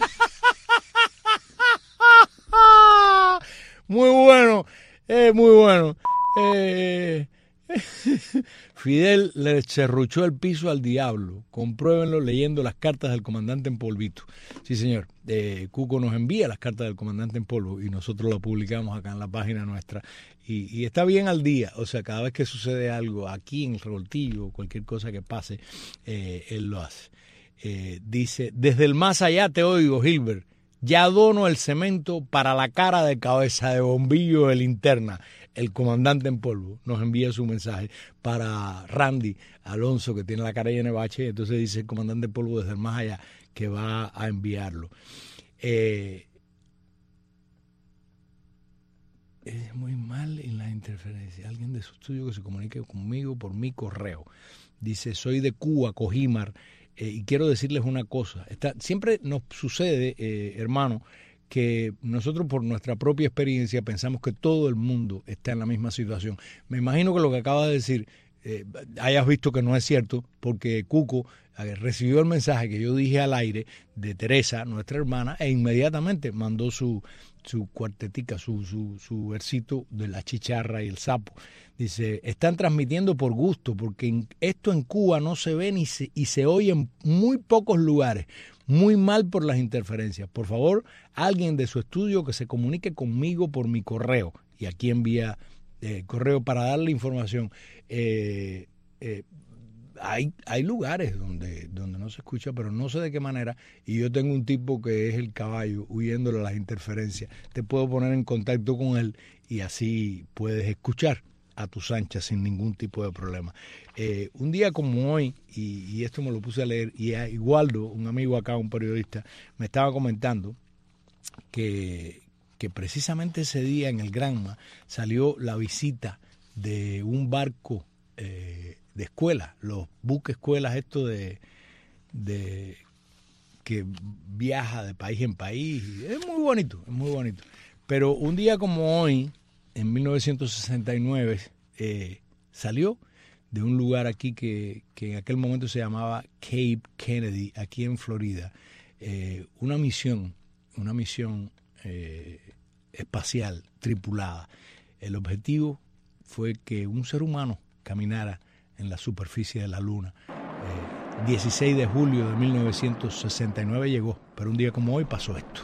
Muy bueno, eh, muy bueno. Eh, Fidel le serruchó el piso al diablo. Compruébenlo leyendo las cartas del comandante en polvito. Sí, señor. Eh, Cuco nos envía las cartas del comandante en polvo y nosotros las publicamos acá en la página nuestra. Y, y está bien al día. O sea, cada vez que sucede algo aquí en el revoltillo, cualquier cosa que pase, eh, él lo hace. Eh, dice, desde el más allá te oigo, Gilbert. Ya dono el cemento para la cara de cabeza de bombillo de linterna. El comandante en polvo nos envía su mensaje para Randy Alonso, que tiene la cara llena de bache. Entonces dice el comandante en polvo desde el más allá que va a enviarlo. Eh, es muy mal en la interferencia. Alguien de su estudio que se comunique conmigo por mi correo. Dice, soy de Cuba, Cojimar. Eh, y quiero decirles una cosa, Está, siempre nos sucede, eh, hermano, que nosotros por nuestra propia experiencia pensamos que todo el mundo está en la misma situación. Me imagino que lo que acaba de decir eh, hayas visto que no es cierto, porque Cuco eh, recibió el mensaje que yo dije al aire de Teresa, nuestra hermana, e inmediatamente mandó su, su cuartetica, su, su, su versito de la chicharra y el sapo. Dice, están transmitiendo por gusto, porque en, esto en Cuba no se ve ni se, y se oye en muy pocos lugares. Muy mal por las interferencias. Por favor, alguien de su estudio que se comunique conmigo por mi correo. Y aquí envía eh, correo para darle información. Eh, eh, hay, hay lugares donde, donde no se escucha, pero no sé de qué manera. Y yo tengo un tipo que es el caballo, huyéndole a las interferencias. Te puedo poner en contacto con él y así puedes escuchar a tus anchas sin ningún tipo de problema. Eh, un día como hoy, y, y esto me lo puse a leer, y a Igualdo, un amigo acá, un periodista, me estaba comentando que, que precisamente ese día en el Granma salió la visita de un barco eh, de escuela, los buques escuelas estos de, de que viaja de país en país. Es muy bonito, es muy bonito. Pero un día como hoy, en mil novecientos sesenta y nueve, eh, salió de un lugar aquí que, que en aquel momento se llamaba Cape Kennedy, aquí en Florida, eh, una misión, una misión eh, espacial tripulada. El objetivo fue que un ser humano caminara en la superficie de la Luna. Eh, dieciséis de julio de mil novecientos sesenta y nueve llegó, pero un día como hoy pasó esto.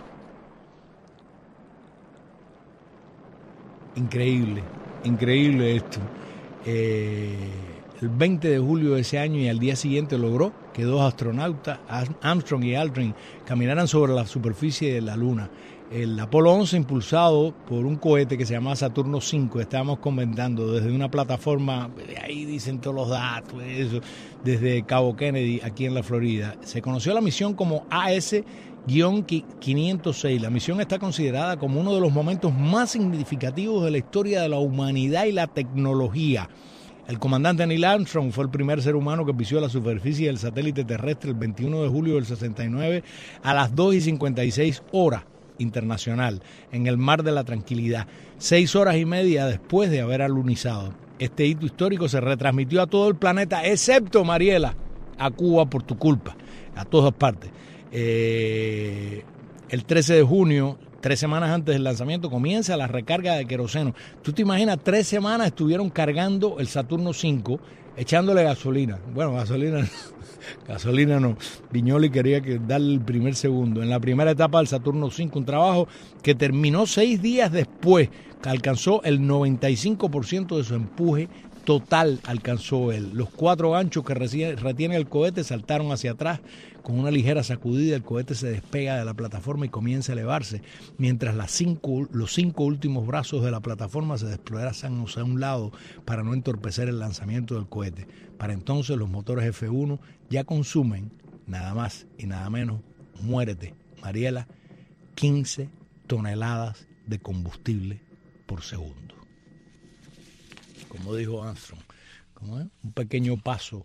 Increíble, increíble esto. Eh, el veinte de julio de ese año y al día siguiente logró que dos astronautas, Armstrong y Aldrin, caminaran sobre la superficie de la Luna. El Apolo once, impulsado por un cohete que se llamaba Saturno cinco, estábamos comentando desde una plataforma, ahí dicen todos los datos, eso, desde Cabo Kennedy, aquí en la Florida. Se conoció la misión como A S quinientos seis. La misión está considerada como uno de los momentos más significativos de la historia de la humanidad y la tecnología. El comandante Neil Armstrong fue el primer ser humano que pisó la superficie del satélite terrestre el veintiuno de julio del sesenta y nueve a las dos y cincuenta y seis horas internacional en el Mar de la Tranquilidad, seis horas y media después de haber alunizado. Este hito histórico se retransmitió a todo el planeta, excepto, Mariela, a Cuba por tu culpa, a todas partes. Eh, el trece de junio, tres semanas antes del lanzamiento, comienza la recarga de queroseno. Tú te imaginas, tres semanas estuvieron cargando el Saturno cinco, echándole gasolina. Bueno, gasolina no, gasolina no. Viñoli quería que darle el primer segundo. En la primera etapa del Saturno cinco, un trabajo que terminó seis días después, que alcanzó el noventa y cinco por ciento de su empuje total, alcanzó él. Los cuatro ganchos que retiene el cohete saltaron hacia atrás. Con una ligera sacudida, el cohete se despega de la plataforma y comienza a elevarse, mientras las cinco, los cinco últimos brazos de la plataforma se desplazan hacia un lado para no entorpecer el lanzamiento del cohete. Para entonces los motores F uno ya consumen, nada más y nada menos, muérete, Mariela, quince toneladas de combustible por segundo. Como dijo Armstrong, ¿cómo es? Un pequeño paso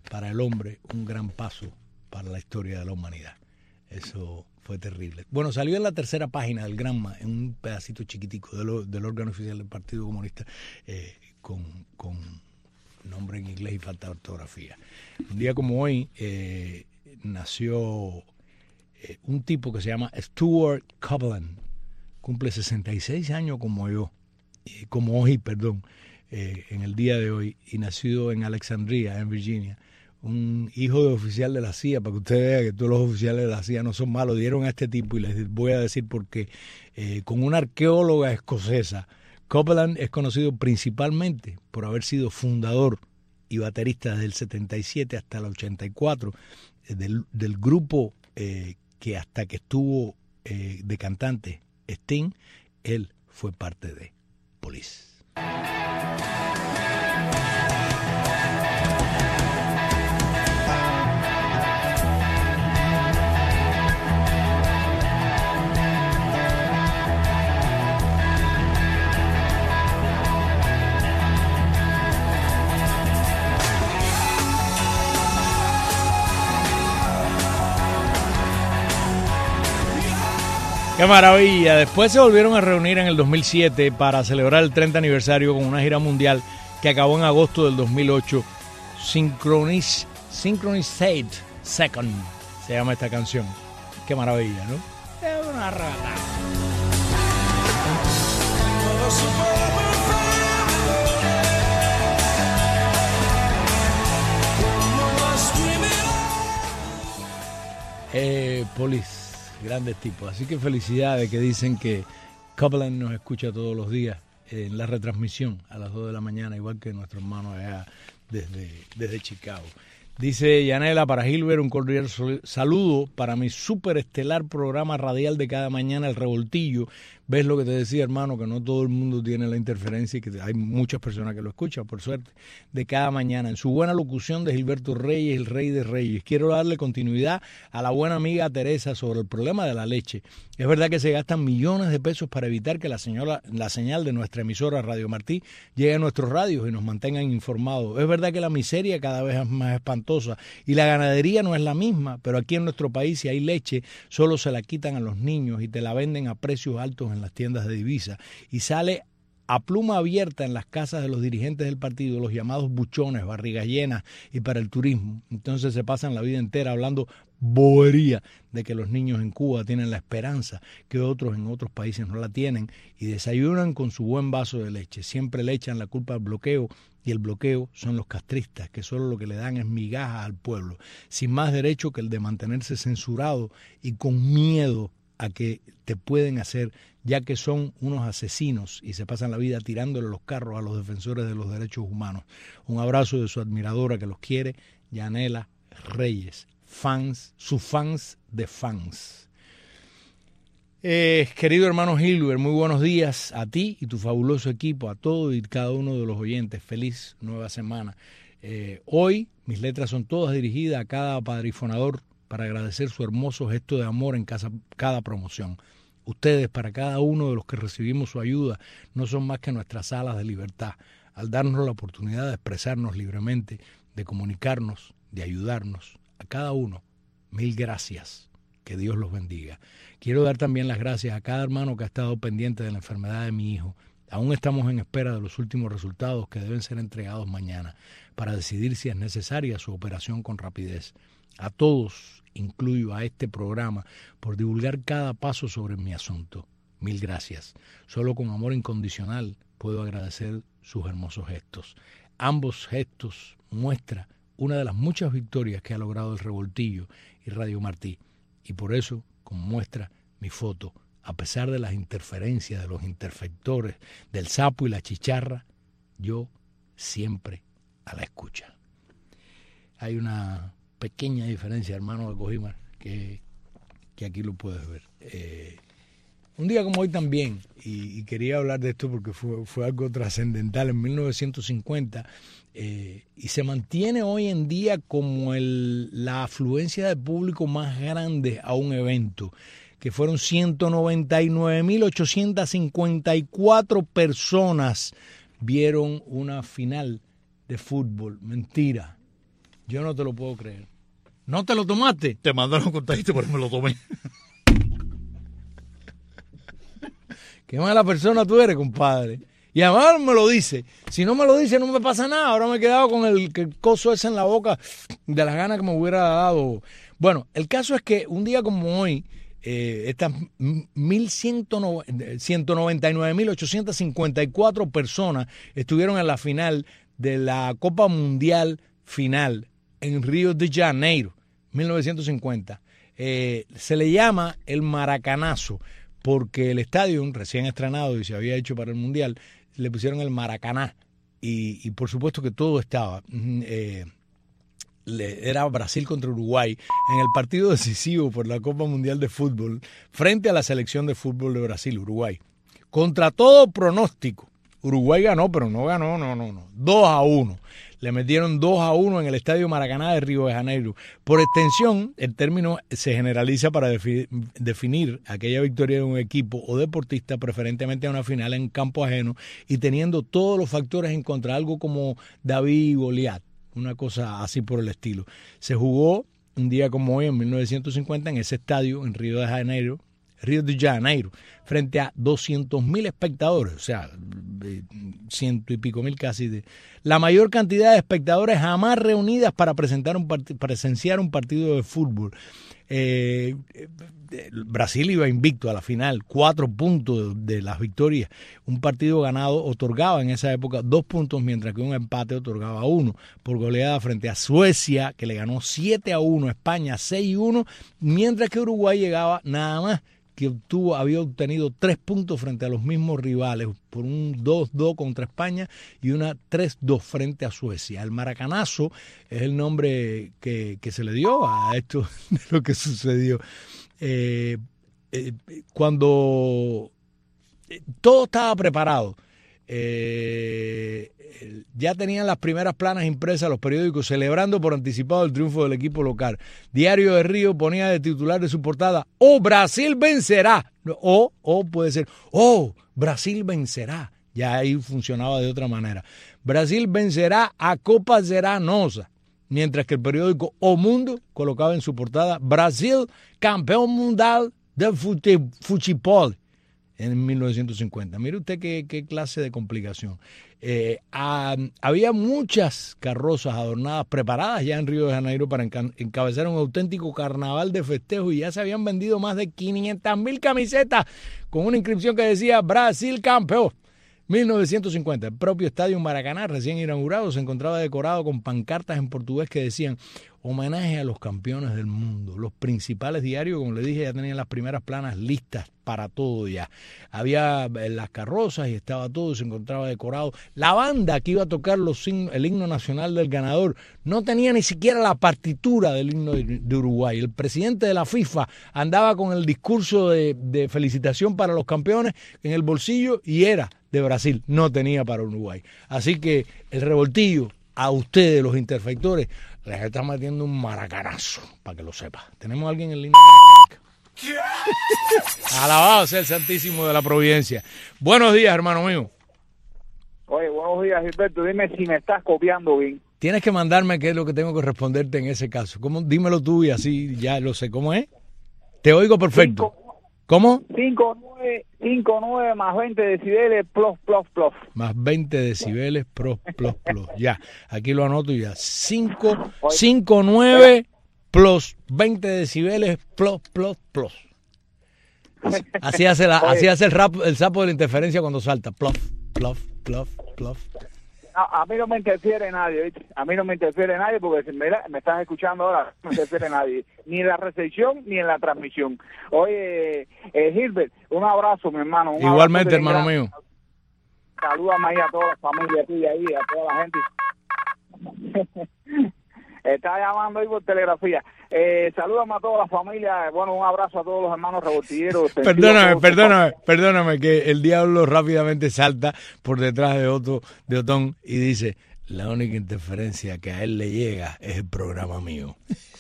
para el hombre, un gran paso para la historia de la humanidad. Eso fue terrible. Bueno, salió en la tercera página del Granma, en un pedacito chiquitico de lo, del órgano oficial del Partido Comunista, eh, con, con nombre en inglés y falta de ortografía. Un día como hoy eh, nació eh, un tipo que se llama Stuart Copeland. Cumple sesenta y seis años como yo, eh, como hoy, perdón, eh, en el día de hoy, y nacido en Alexandria, en Virginia. Un hijo de oficial de la C I A, para que usted vea que todos los oficiales de la C I A no son malos. Dieron a este tipo, y les voy a decir por qué, eh, con una arqueóloga escocesa. Copeland es conocido principalmente por haber sido fundador y baterista desde el setenta y siete hasta el ochenta y cuatro eh, del, del grupo eh, que hasta que estuvo eh, de cantante Sting, él fue parte de Police. ¡Qué maravilla! Después se volvieron a reunir en el dos mil siete para celebrar el treinta aniversario con una gira mundial que acabó en agosto del dos mil ocho. Synchroniz, Synchronized Second se llama esta canción. ¡Qué maravilla!, ¿no? Es una rata. Eh, Police. Grandes tipos, así que felicidades, que dicen que Copeland nos escucha todos los días en la retransmisión a las dos de la mañana, igual que nuestro hermano allá desde, desde Chicago. Dice Yanela, para Gilbert un cordial saludo para mi superestelar programa radial de cada mañana, El Revoltillo. Ves lo que te decía, hermano, que no todo el mundo tiene la interferencia y que hay muchas personas que lo escuchan, por suerte, de cada mañana. En su buena locución de Gilberto Reyes, el rey de reyes. Quiero darle continuidad a la buena amiga Teresa sobre el problema de la leche. Es verdad que se gastan millones de pesos para evitar que la, señora, la señal de nuestra emisora Radio Martí llegue a nuestros radios y nos mantengan informados. Es verdad que la miseria cada vez es más espantosa y la ganadería no es la misma, pero aquí en nuestro país, si hay leche, solo se la quitan a los niños y te la venden a precios altos en las tiendas de divisas, y sale a pluma abierta en las casas de los dirigentes del partido, los llamados buchones, barrigas llenas y para el turismo. Entonces se pasan la vida entera hablando bobería de que los niños en Cuba tienen la esperanza que otros en otros países no la tienen, y desayunan con su buen vaso de leche. Siempre le echan la culpa al bloqueo, y el bloqueo son los castristas, que solo lo que le dan es migajas al pueblo, sin más derecho que el de mantenerse censurado y con miedo a que te pueden hacer, ya que son unos asesinos y se pasan la vida tirándole los carros a los defensores de los derechos humanos. Un abrazo de su admiradora que los quiere, Yanela Reyes, fans, sus fans de fans. Eh, querido hermano Gilbert, muy buenos días a ti y tu fabuloso equipo, a todo y cada uno de los oyentes. Feliz nueva semana. Eh, hoy mis letras son todas dirigidas a cada padrifonador para agradecer su hermoso gesto de amor en casa, cada promoción. Ustedes, para cada uno de los que recibimos su ayuda, no son más que nuestras alas de libertad, al darnos la oportunidad de expresarnos libremente, de comunicarnos, de ayudarnos. A cada uno, mil gracias. Que Dios los bendiga. Quiero dar también las gracias a cada hermano que ha estado pendiente de la enfermedad de mi hijo. Aún estamos en espera de los últimos resultados que deben ser entregados mañana para decidir si es necesaria su operación con rapidez. A todos, incluyo a este programa, por divulgar cada paso sobre mi asunto. Mil gracias. Solo con amor incondicional puedo agradecer sus hermosos gestos. Ambos gestos muestran una de las muchas victorias que ha logrado el Revoltillo y Radio Martí. Y por eso, como muestra mi foto, a pesar de las interferencias de los interfectores, del sapo y la chicharra, yo siempre a la escucha. Hay una pequeña diferencia, hermano de Cojimar, que, que aquí lo puedes ver. Eh, un día como hoy también, y, y quería hablar de esto porque fue, fue algo trascendental, en mil novecientos cincuenta, eh, y se mantiene hoy en día como el, la afluencia de público más grande a un evento, que fueron ciento noventa y nueve mil ochocientas cincuenta y cuatro personas vieron una final de fútbol. Mentira. Yo no te lo puedo creer. ¿No te lo tomaste? Te mandaron contadito, pero me lo tomé. Qué mala persona tú eres, compadre. Y además me lo dice. Si no me lo dice, no me pasa nada. Ahora me he quedado con el, el coso ese en la boca de las ganas que me hubiera dado. Bueno, el caso es que un día como hoy, eh, estas ciento noventa y nueve mil ochocientas cincuenta y cuatro personas estuvieron en la final de la Copa Mundial Final en Río de Janeiro, mil novecientos cincuenta. Eh, se le llama el Maracanazo porque el estadio, recién estrenado y se había hecho para el Mundial, le pusieron el Maracaná. Y, y por supuesto que todo estaba. Eh, le, era Brasil contra Uruguay en el partido decisivo por la Copa Mundial de Fútbol frente a la selección de fútbol de Brasil, Uruguay. Contra todo pronóstico. Uruguay ganó, pero no ganó, no, no, no. dos a uno. Le metieron dos a uno en el Estadio Maracaná de Río de Janeiro. Por extensión, el término se generaliza para defi- definir aquella victoria de un equipo o deportista, preferentemente a una final en campo ajeno, y teniendo todos los factores en contra, algo como David y Goliat, una cosa así por el estilo. Se jugó un día como hoy, en mil novecientos cincuenta, en ese estadio, en Río de Janeiro, Río de Janeiro, frente a doscientos mil espectadores, o sea, ciento y pico mil casi, de la mayor cantidad de espectadores jamás reunidas para presentar un part- presenciar un partido de fútbol. Eh, Brasil iba invicto a la final, cuatro puntos de, de las victorias. Un partido ganado otorgaba en esa época dos puntos, mientras que un empate otorgaba uno, por goleada frente a Suecia, que le ganó siete a uno, España seis a uno, mientras que Uruguay llegaba nada más que obtuvo, había obtenido tres puntos frente a los mismos rivales, por un dos dos contra España y una tres dos frente a Suecia. El Maracanazo es el nombre que, que se le dio a esto de lo que sucedió. Eh, eh, cuando eh, todo estaba preparado, eh, ya tenían las primeras planas impresas los periódicos celebrando por anticipado el triunfo del equipo local. Diario de Río ponía de titular de su portada: "Oh, Brasil vencerá", o, o puede ser "Oh, Brasil vencerá". Ya ahí funcionaba de otra manera. "Brasil vencerá a Copa Seranosa", mientras que el periódico O Mundo colocaba en su portada: "Brasil campeón mundial de fute, futebol", en mil novecientos cincuenta. Mire usted qué, qué clase de complicación. Eh, ah, había muchas carrozas adornadas, preparadas ya en Río de Janeiro para enca- encabezar un auténtico carnaval de festejo, y ya se habían vendido más de quinientas mil camisetas con una inscripción que decía "Brasil campeón". mil novecientos cincuenta, el propio estadio Maracaná, recién inaugurado, se encontraba decorado con pancartas en portugués que decían: "Homenaje a los campeones del mundo". Los principales diarios, como le dije, ya tenían las primeras planas listas para todo ya. Había las carrozas y estaba todo, se encontraba decorado. La banda que iba a tocar los, el himno nacional del ganador no tenía ni siquiera la partitura del himno de, de Uruguay. El presidente de la FIFA andaba con el discurso de, de felicitación para los campeones en el bolsillo y era de Brasil, no tenía para Uruguay. Así que el revoltillo a ustedes, los interfectores, les está metiendo un maracanazo, para que lo sepa. Tenemos a alguien en línea telefónica. Alabado sea el Santísimo de la Providencia. Buenos días, hermano mío. Oye, buenos días, Gilberto. Dime si me estás copiando bien. Tienes que mandarme qué es lo que tengo que responderte en ese caso. ¿Cómo? Dímelo tú y así ya lo sé. ¿Cómo es? Te oigo perfecto. Cinco, ¿Cómo? cinco nueve más veinte decibeles, plus, plus, plus. Más veinte decibeles, plus, plus, plus. Ya, aquí lo anoto ya. cinco nueve plus veinte decibeles, plus, plus, plus. Así, así hace, la, así hace el, rap, el sapo de la interferencia cuando salta. Plus, plus, plus, plus. A, a mí no me interfiere nadie, ¿viste? A mí no me interfiere nadie porque mira, me estás escuchando ahora, no me interfiere nadie, ni en la recepción ni en la transmisión. Oye, eh, Gilbert, un abrazo, mi hermano. Un Igualmente, hermano gran... mío. Salúdame ahí a toda la familia tuya ahí, a toda la gente. Está llamando ahí por telegrafía. Eh, salúdame a toda la familia. Bueno, un abrazo a todos los hermanos revoltilleros. Perdóname, perdóname, perdóname que el diablo rápidamente salta por detrás de Otto, de Otón, y dice: la única interferencia que a él le llega es el programa mío.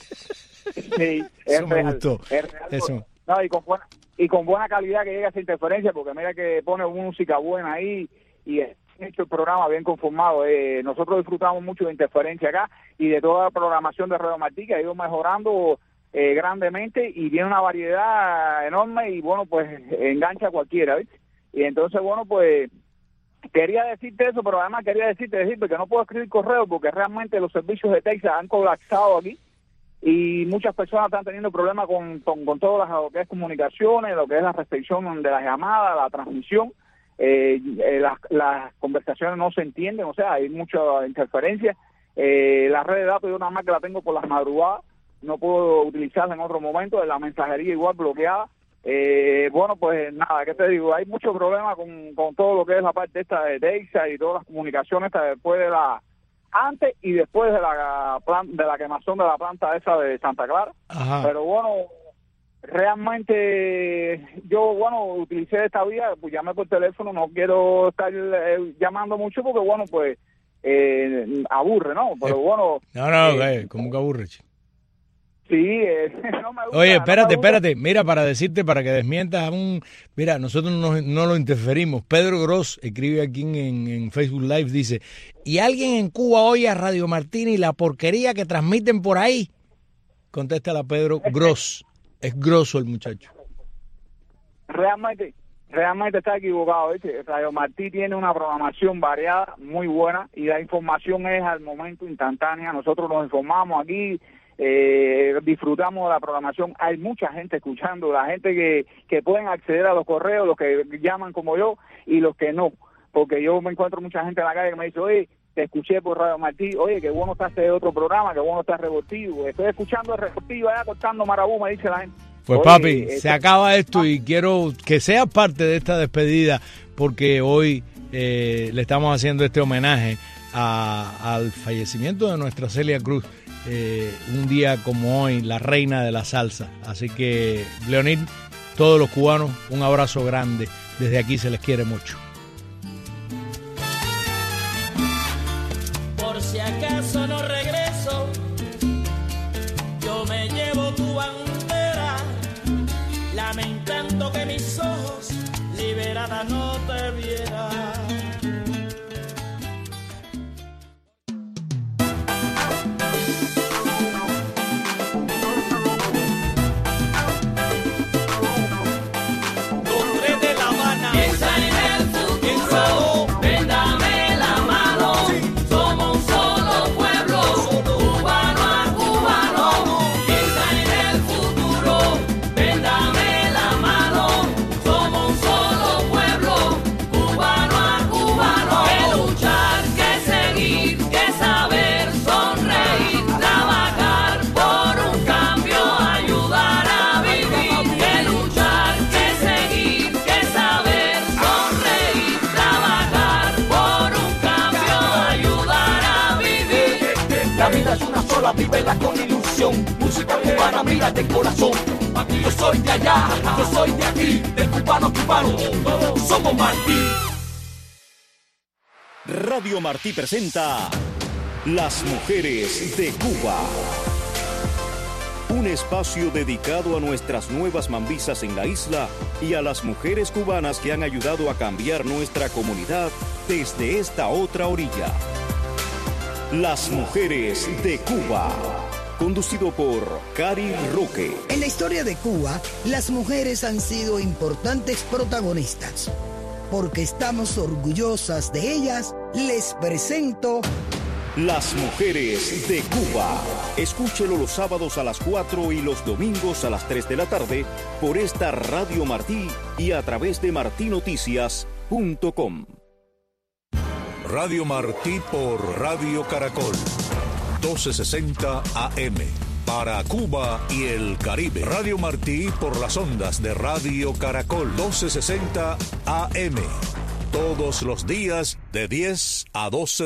Sí, eso es me real, gustó. Es real, eso. No, y con buena y con buena calidad que llega esa interferencia, porque mira que pone música buena ahí y hecho el programa, bien conformado. Eh, nosotros disfrutamos mucho de Interferencia acá y de toda la programación de Radio Martí, que ha ido mejorando eh, grandemente y tiene una variedad enorme y, bueno, pues engancha a cualquiera, ¿viste? Y entonces, bueno, pues quería decirte eso, pero además quería decirte, decirte que no puedo escribir correo porque realmente los servicios de Texas han colapsado aquí y muchas personas están teniendo problemas con, con, con todas las, lo que es comunicaciones, lo que es la recepción de las llamadas, la transmisión. Eh, eh, las, las conversaciones no se entienden, o sea, hay mucha interferencia. Eh, la red de datos yo nada más que la tengo por las madrugadas, no puedo utilizarla en otro momento, la mensajería igual bloqueada. Eh, bueno, pues nada, ¿qué te digo? Hay mucho problema con, con todo lo que es la parte esta de Texas y todas las comunicaciones esta después de la, antes y después de la plan, de la quemación de la planta esa de Santa Clara. Ajá. Pero bueno, realmente yo, bueno, utilicé esta vía, pues llamé por teléfono, no quiero estar eh, llamando mucho porque, bueno, pues eh, aburre, ¿no? Pero bueno... No, no, eh, ¿cómo que aburre, chico? Sí, eh, no me gusta. Oye, espérate, no me gusta. espérate. Mira, para decirte, para que desmientas a un... Mira, nosotros no, no lo interferimos. Pedro Gross escribe aquí en, en Facebook Live, dice, ¿y alguien en Cuba oye a Radio Martini y la porquería que transmiten por ahí? Contéstale a Pedro Gross. Es grosso el muchacho. Realmente, realmente está equivocado, ¿viste? Radio Martí tiene una programación variada, muy buena, y la información es al momento instantánea. Nosotros nos informamos aquí, eh, disfrutamos de la programación. Hay mucha gente escuchando, la gente que, que pueden acceder a los correos, los que llaman como yo y los que no. Porque yo me encuentro mucha gente en la calle que me dice, oye, te escuché por Radio Martí, oye, qué bueno está este otro programa, qué bueno está Revoltivo, estoy escuchando el Revoltivo allá cortando marabú, me dice la gente. Pues Oye, papi, este... se acaba esto y quiero que seas parte de esta despedida porque hoy eh, le estamos haciendo este homenaje a, al fallecimiento de nuestra Celia Cruz, eh, un día como hoy, la reina de la salsa. Así que, Leonid, todos los cubanos, un abrazo grande, desde aquí se les quiere mucho. Por si acaso no regreso, yo me llevo tu bandera, lamentando que mis ojos liberada no te vieran. Vívela con ilusión, música cubana, mira de corazón. Aquí yo soy de allá, yo soy de aquí, del cubano cubano, todos somos Martí. Radio Martí presenta Las Mujeres de Cuba. Un espacio dedicado a nuestras nuevas mambisas en la isla y a las mujeres cubanas que han ayudado a cambiar nuestra comunidad desde esta otra orilla. Las Mujeres de Cuba, conducido por Cari Roque. En la historia de Cuba, las mujeres han sido importantes protagonistas. Porque estamos orgullosas de ellas, les presento Las Mujeres de Cuba. Escúchelo los sábados a las cuatro y los domingos a las tres de la tarde por esta Radio Martí y a través de martí noticias punto com. Radio Martí por Radio Caracol, doce sesenta A M, para Cuba y el Caribe. Radio Martí por las ondas de Radio Caracol, doce sesenta A M, todos los días de diez a doce.